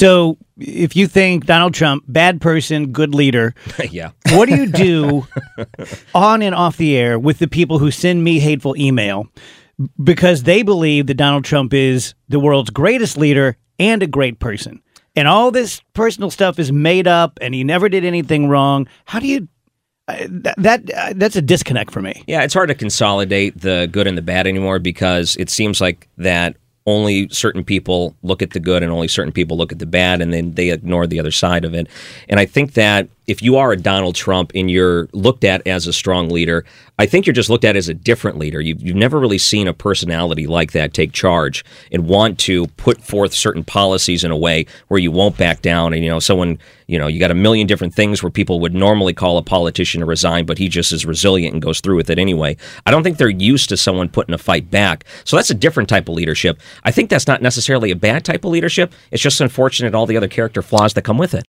So if you think Donald Trump, bad person, good leader, Yeah. what do you do on and off the air with the people who send me hateful email because they believe that Donald Trump is the world's greatest leader and a great person? And all this personal stuff is made up and he never did anything wrong. How do you... that's a disconnect for me. Yeah, it's hard to consolidate the good and the bad anymore because it seems like that only certain people look at the good and only certain people look at the bad, and then they ignore the other side of it. And I think that if you are a Donald Trump and you're looked at as a strong leader, I think you're just looked at as a different leader. You've never really seen a personality like that take charge and want to put forth certain policies in a way where you won't back down. And, you got a million different things where people would normally call a politician to resign, but he just is resilient and goes through with it anyway. I don't think they're used to someone putting a fight back. So that's a different type of leadership. I think that's not necessarily a bad type of leadership. It's just unfortunate all the other character flaws that come with it.